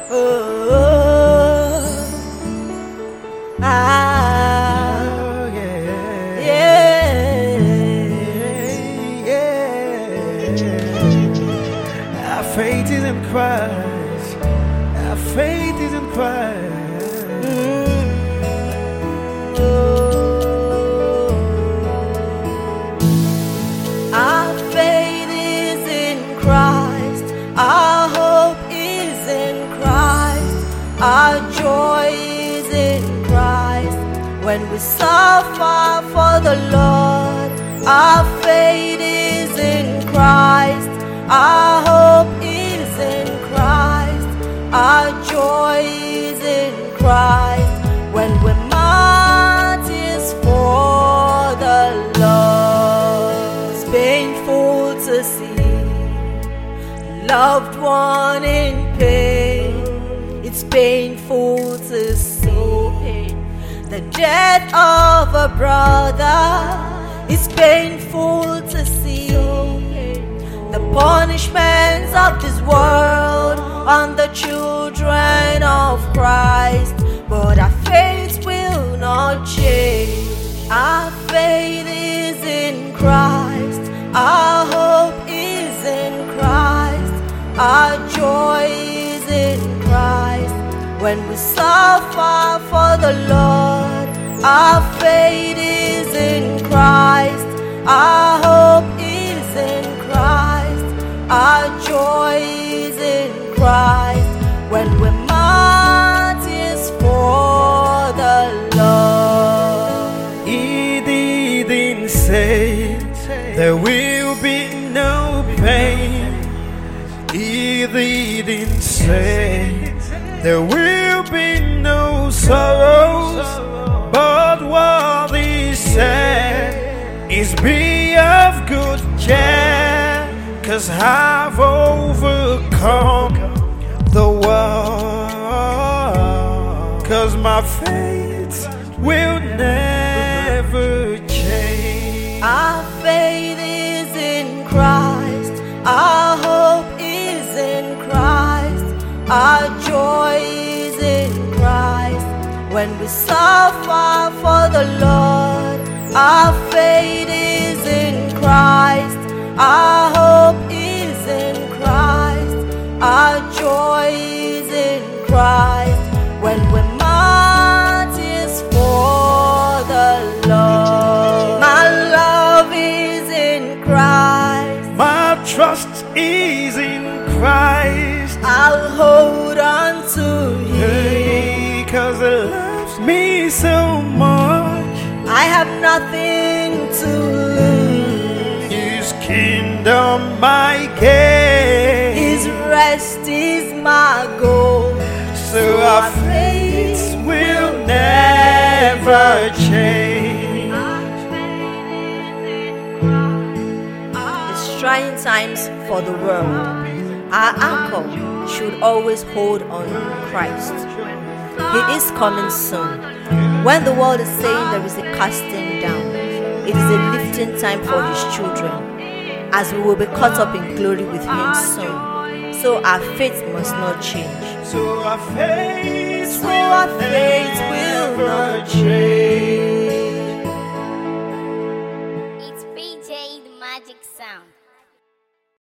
Oh, ah, yeah, yeah. Our faith is in Christ. Our faith is in Christ. Our faith is in Christ. Our hope is in Christ. Our joy is in Christ. When we suffer for the Lord, our faith is in Christ. Our hope is in Christ. Our joy is in Christ. When we martyrs for the Lord, it's painful to see loved one in pain. It's painful to see the death of a brother. It's painful to see the punishments of this world on the children of Christ. But our faith will not change. Our faith is in Christ. Our hope is in Christ. Our joy is in Christ. When we suffer for the Lord, our faith is in Christ. Our hope is in Christ. Our joy is in Christ. When we martyrs for the Lord. He didn't say there will be no pain. He didn't say there will be no sorrows. But what he said is be of good cheer, 'cause I've overcome the world. 'Cause my faith will never change. Our faith is in Christ. Our hope is in Christ. Our joy is in Christ. When we suffer for the Lord, our faith is in Christ. Our hope is in Christ. Our joy is in Christ. When we martyrs for the Lord, my love is in Christ. My trust is in Christ. I'll hold on to Him, 'cause He loves me so much. I have nothing to lose. His kingdom my gain. His rest is my goal. So our faith will never change. It's trying times for the world. Our anchor should always hold on Christ. He is coming soon. When the world is saying there is a casting down, it is a lifting time for His children, as we will be caught up in glory with Him soon. So our faith must not change. So our faith will not change.